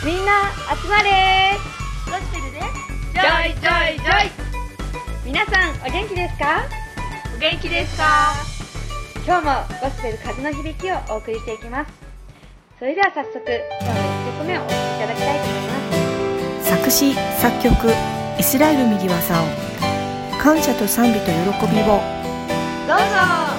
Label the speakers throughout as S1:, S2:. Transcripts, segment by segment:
S1: みんな集まれ
S2: ゴスペルで
S1: ジョイジョイジョイ。皆さんお元気ですか？
S2: お元気ですか？
S1: 今日もゴスペル風の響きをお送りしていきます。それでは早速今日の1曲目をお聴きいただきたいと思います。
S3: 作詞作曲イスラエル右輪さん、感謝と賛美と喜びを。
S1: どうぞ。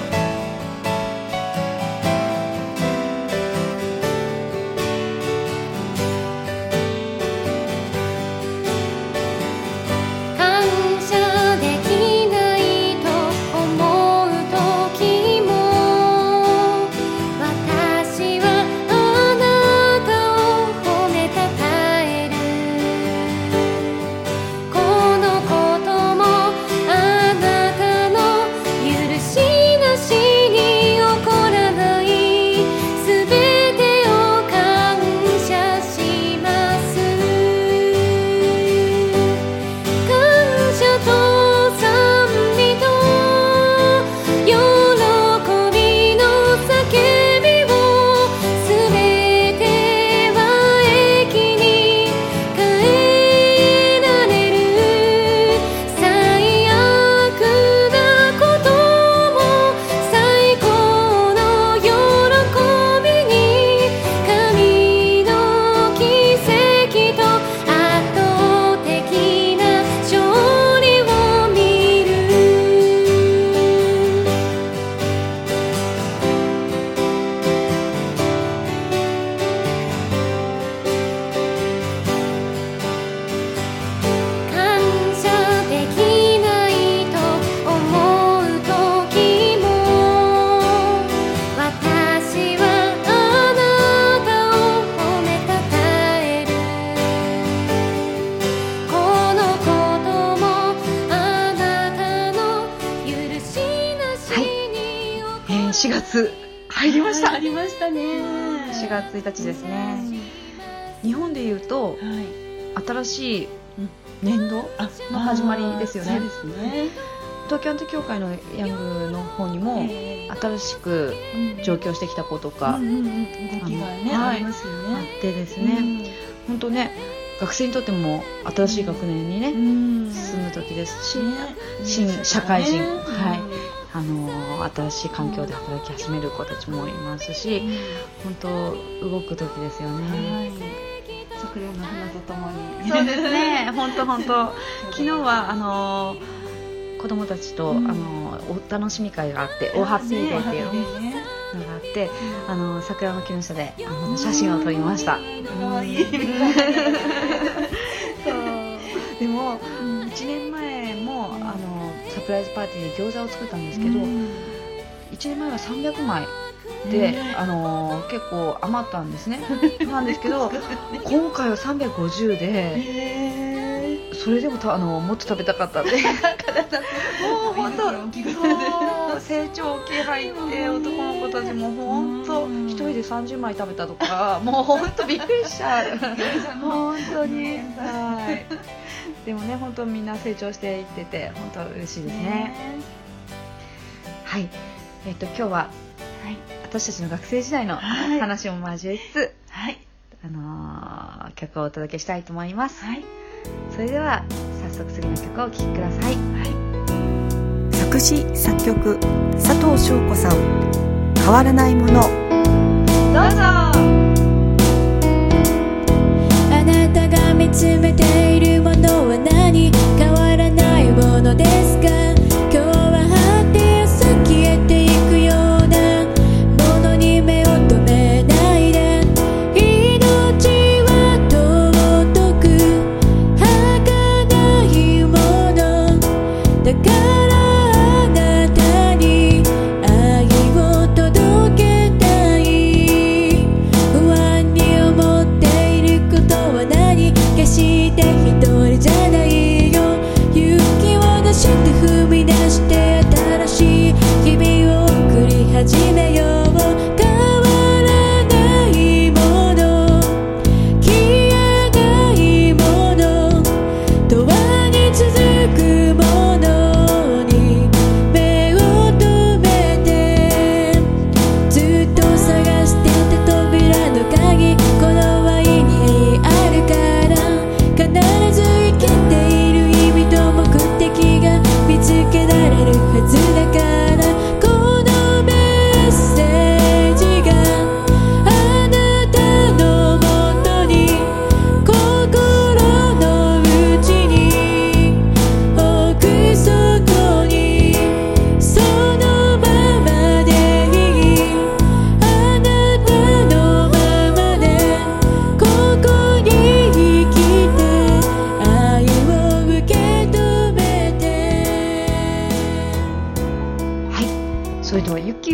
S3: 4月入りました。
S2: 入りましたね。
S3: 4月1日ですね。日本でいうと、新しい年度の始まりですよね。
S2: そうですね。
S3: 東京アント協会のヤングの方にも、新しく上京してきた子とか、動
S2: きがね、ありますよね。
S3: あってですね、本当ね、学生にとっても新しい学年にね、進む時ですし、新社会人、新しい環境で働き始める子たちもいますし、本当動く時ですよね。
S2: 桜の花とともに。
S3: そうですね。本当昨日は子供たちと、お楽しみ会があって、オーハッピーデーっていうのがあって、桜の木の下で写真を撮りました。
S2: かわいい。
S3: でも、1年前もサプライズパーティーで餃子を作ったんですけど、1年前は300枚で、結構余ったんですね。なんですけど今回は350で、それでももっと食べたかったんで、もう本当成長期入って男の子たちも本当1人で30枚食べたとか、もう本当びっくりしちゃう。本当に。でもね、本当みんな成長していってて本当嬉しいですね。はい、今日は、私たちの学生時代の話も交えつつ、曲をお届けしたいと思います。それでは早速次の曲をお聴きください。
S4: 作詞作曲佐藤翔子さん、変わらないもの。
S1: どうぞ。
S5: あなたが見つめているものは何？変わらないものですか？今日は果てやす消えていくようなものに目を留めないで、命は尊く儚いものだから、あなたに愛を届けたい。不安に思っていることは何？決して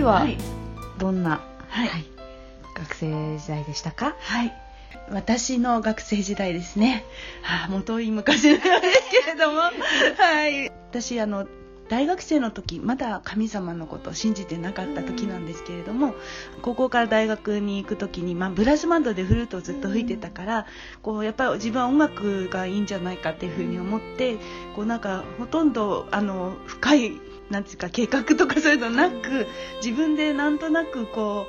S3: は
S2: はい
S3: どんな、
S2: はい
S3: 学生時代でしたか？
S2: はい、私の学生時代ですね。もう遠い昔なんですけれども、はい、私大学生の時、まだ神様のことを信じてなかった時なんですけれども、高校から大学に行く時に、ブラスバンドでフルートをずっと吹いてたから、やっぱり自分は音楽がいいんじゃないかっていうふうに思って、なんかほとんど深いなんていうか計画とかそういうのなく、自分でなんとなく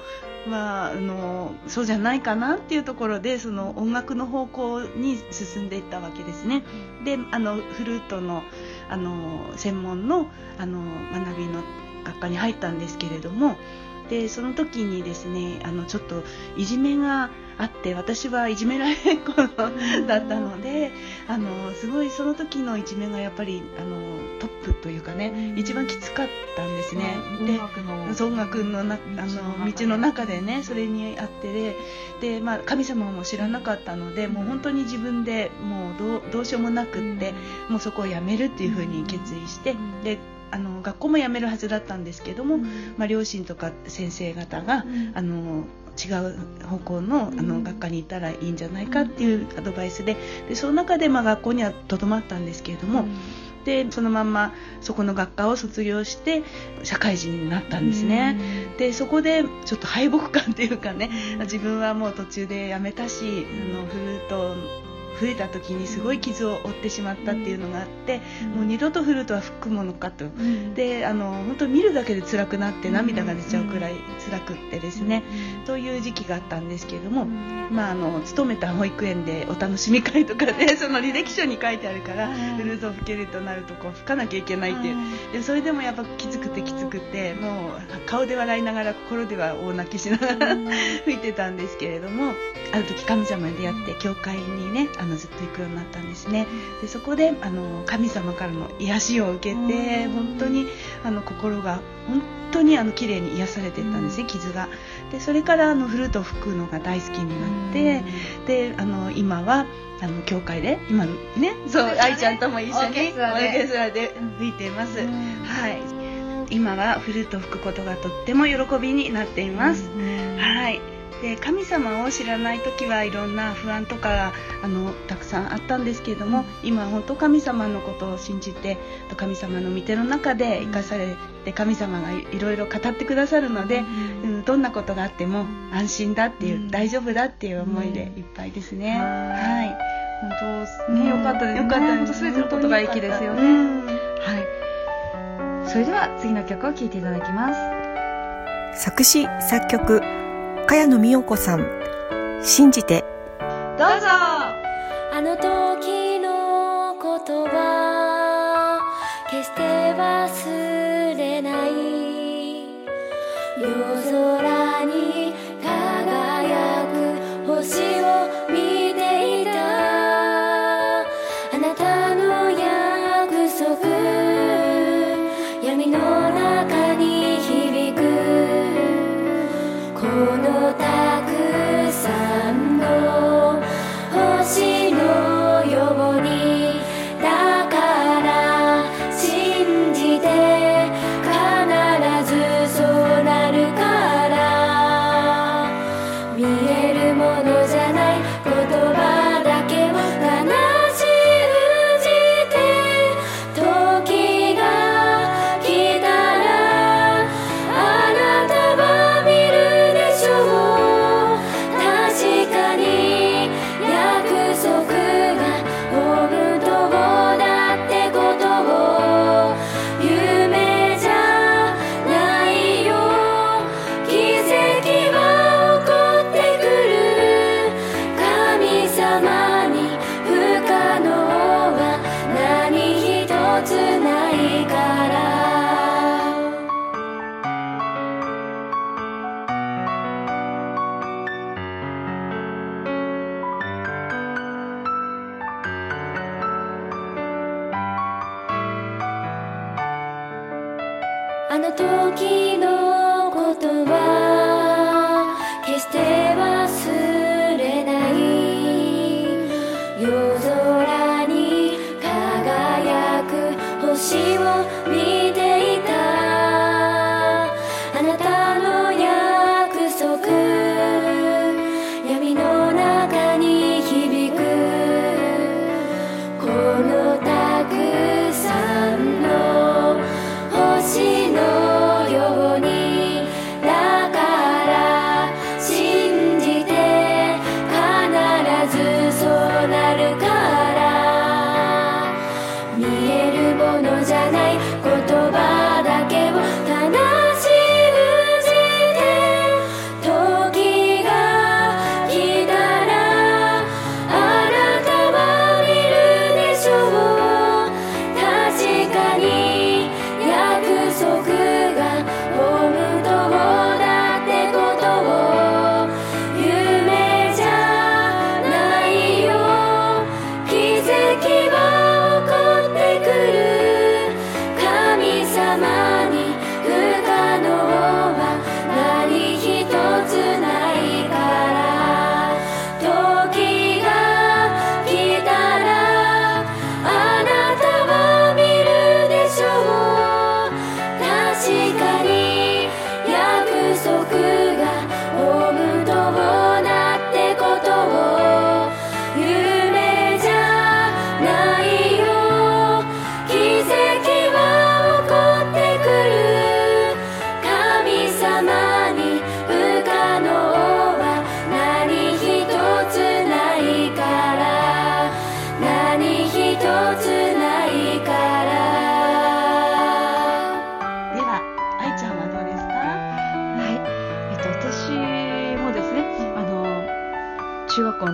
S2: そうじゃないかなっていうところで、その音楽の方向に進んでいったわけですね。でフルートの専門の学びの学科に入ったんですけれども、でその時にですねちょっといじめがあって、私はいじめられっ子だったので、すごいその時のいじめがやっぱりトップというかね、一番きつかったんですね。で音楽の道の中でね、それにあってで、神様も知らなかったので、もう本当に自分でもうどうしようもなくって、もうそこをやめるっていうふうに決意して、で学校も辞めるはずだったんですけども、両親とか先生方が、違う方向の、学科に行ったらいいんじゃないかっていうアドバイスで、その中で、学校にはとどまったんですけれども、でそのまんまそこの学科を卒業して社会人になったんですね。でそこでちょっと敗北感っていうかね、自分はもう途中で辞めたし、フルート吹いた時にすごい傷を負ってしまったっていうのがあって、もう二度とフルートは吹くものかと、で本当に見るだけで辛くなって涙が出ちゃうくらい辛くってですね、そういう時期があったんですけれども、勤めた保育園でお楽しみ会とかでその履歴書に書いてあるから、フルートを吹けるとなると吹かなきゃいけないっていう、でそれでもやっぱきつくてもう顔で笑いながら心では大泣きしながら吹いてたんですけれども、ある時神様に出会って教会にねずっと行くようになったんですね。でそこで神様からの癒しを受けて、本当に心が本当に綺麗に癒されていったんですね、傷が。でそれからフルートを吹くのが大好きになって、で今は教会で今ね、愛ちゃんとも一緒にオーケストラで吹いています。はい、今はフルートを吹くことがとっても喜びになっています。はい。で神様を知らない時はいろんな不安とかたくさんあったんですけれども、今本当神様のことを信じて、神様の御手の中で生かされて、神様がいろいろ語ってくださるので、どんなことがあっても安心だっていう、大丈夫だっていう思いでいっぱいですね。はい、
S3: 本当ね、よかったですね。
S2: よかったです。
S3: 全てのことがいいですよね。はい。それでは次の曲を聴いていただきます。
S4: 作詞作曲茅野美代子さん、信じて。
S3: どうぞ。
S5: あの時のことは決して忘れない。夜空に輝く星を見ていた。あなたの約束、闇の中に響く。このたくさんの星のように、だから信じて、必ずそうなるから。見えるものじゃない言葉だけを信じて、時が来たらあなたは見るでしょう。確かに約束が本当だってことを、夢じゃないよ。奇跡は起こってくる。神様に不可能は何一つないから。あの時のことは決して忘れない。夜空に輝く星を見ていた。あなた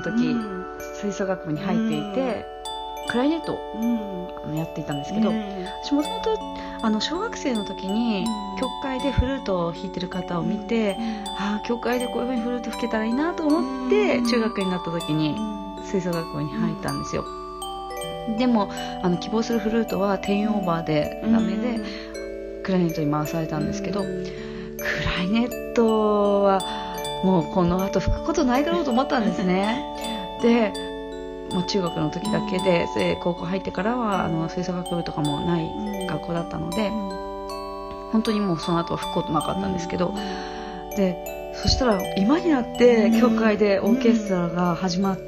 S3: 時、吹奏楽部に入っていて、クラリネットをやっていたんですけど、私もともと小学生の時に教会でフルートを弾いてる方を見て、教会でこういう風にフルート吹けたらいいなと思って、中学になった時に吹奏楽部に入ったんですよ。でも希望するフルートは定員オーバーでダメで、クラリネットに回されたんですけど、クラリネットはもうこの後吹くことないだろうと思ったんですね。で、中学の時だけで、高校入ってからは吹奏楽部とかもない学校だったので、本当にもうその後は吹くことなかったんですけど、でそしたら今になって教会でオーケストラが始まって、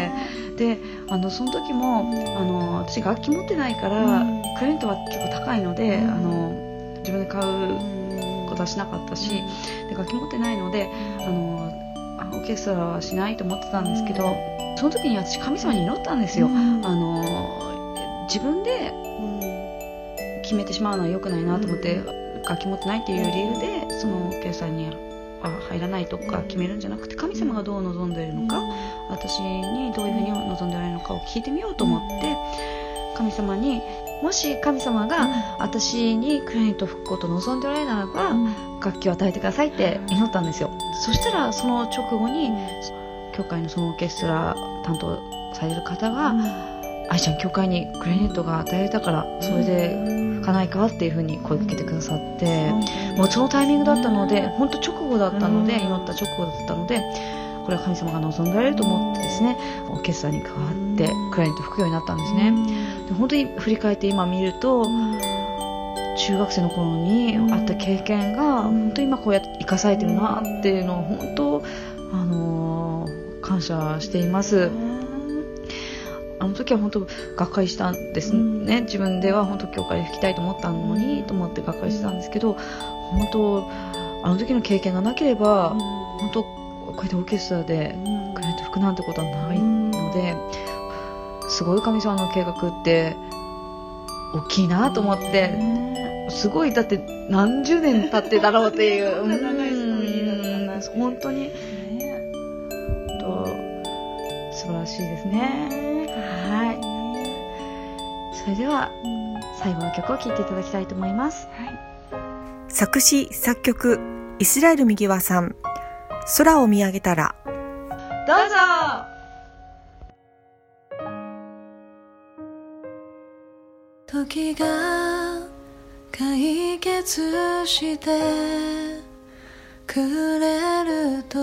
S3: でその時も私楽器持ってないから、クラリネットは結構高いので、自分で買うことはしなかったし、で楽器持ってないのでオーケストラはしないと思ってたんですけど、その時に私神様に祈ったんですよ。自分で決めてしまうのは良くないなと思って、楽器持ってないっていう理由でそのオーケストラに入らないとか決めるんじゃなくて、神様がどう望んでいるのか、私にどういうふうに望んでおられるのかを聞いてみようと思って、神様にもし神様が私にクラリネットを吹くことを望んでおられるならば、楽器を与えてくださいって祈ったんですよ。そしたらその直後に教会のそのオーケストラ担当される方が、愛ちゃん教会にクラリネットが与えられたからそれで吹かないかっていう風に声かけてくださって、もうそのタイミングだったので、本当直後だったので、祈った直後だったので、これは神様が望んでおられると思ってですね、オーケストラに代わってクラリネット吹くようになったんですね。で本当に振り返って今見ると、中学生の頃にあった経験が本当に今こうやって生かされてるなっていうのを本当感謝しています。あの時は本当がっかりしたんですね。自分では本当教会で吹きたいと思ったのにと思ってがっかりしてたんですけど、本当あの時の経験がなければ本当こうやってオーケストラでクラリネット吹くなんてことはないので、すごい神様の計画って大きいなと思って、すごい、だって何十年経ってだろうっていう本当に素晴らしいですね。はい。それでは最後の曲を聴いていただきたいと思います。
S4: 作詞作曲イスラエルみぎわさん、空を見上げたら。
S3: どうぞ。
S5: 時が解決してくれると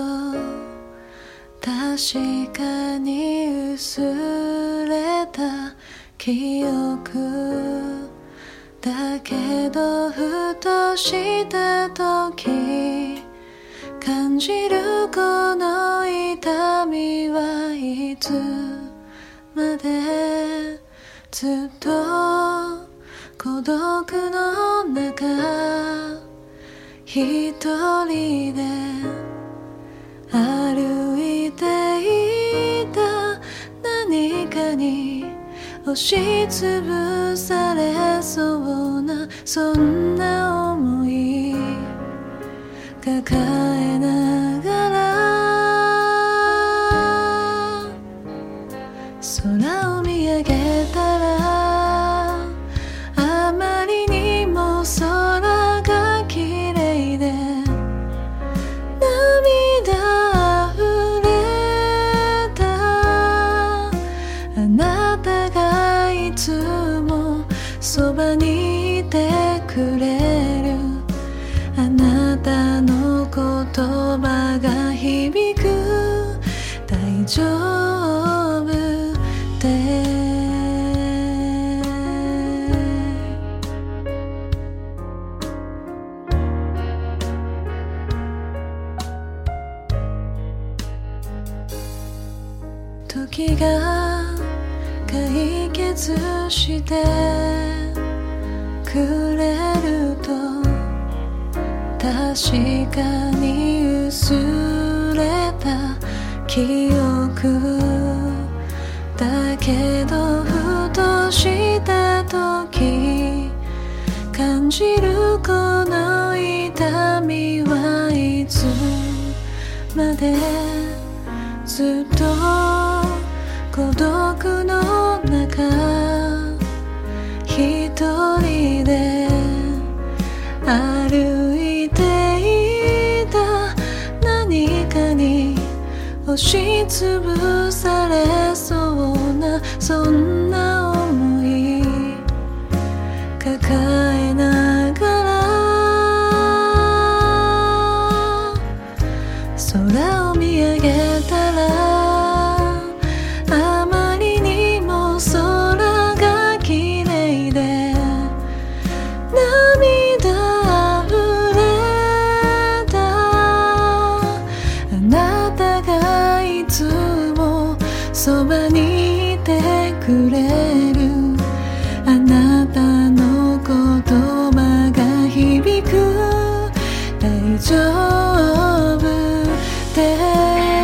S5: 確かに薄れた記憶だけど、ふとした時感じるこの痛みはいつまでずっと孤独の中一人で歩いていた、何かに押しつぶされそうな、そんな想い抱えながら空を見上げたら、あまりにも空が綺麗で涙あふれた、あなたがいつもそばにいてくれる、あなたの言葉が響く、大丈夫って時が解決してくれると確かに薄れた記憶だけど、ふとした時感じるこの痛みはいつまでずっと孤独の中一人で歩いていた何かに押しつぶされそうなそんな思い抱えながら空を見上げたらあまりにも空が綺麗で涙あふれたあなたがいつもそばにいてくれるあなたの言葉が響く大丈夫って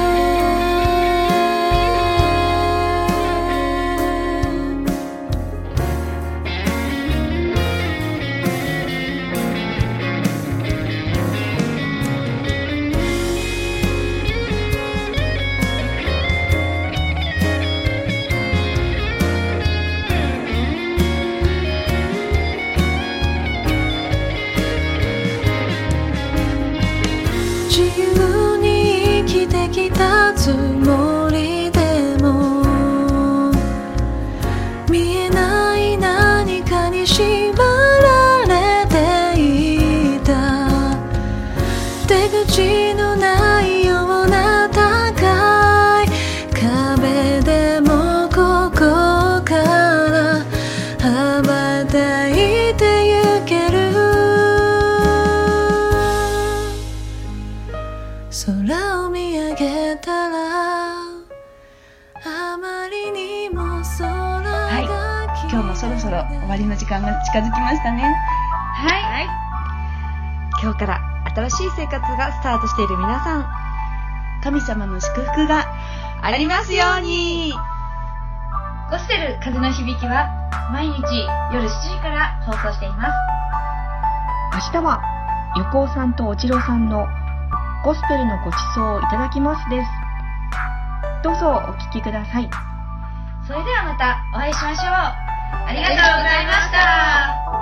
S5: 自由に生きてきたつもりでも見えない何かに縛られていた出口のないような高い壁でもここから羽ばたいてゆける空を見上げたらあまりにも空が
S2: 今日もそろそろ終わりの時間が近づきましたね。
S1: はい。
S3: 今日から新しい生活がスタートしている皆さん、
S2: 神様の祝福が
S3: ありますように。
S1: ゴスペル風の響きは毎日夜7時から放送しています。
S4: 明日は横尾さんとおちろさんのゴスペルのご馳走をいただきますです。どうぞお聞きください。
S1: それではまたお会いしましょう。ありがとうございました。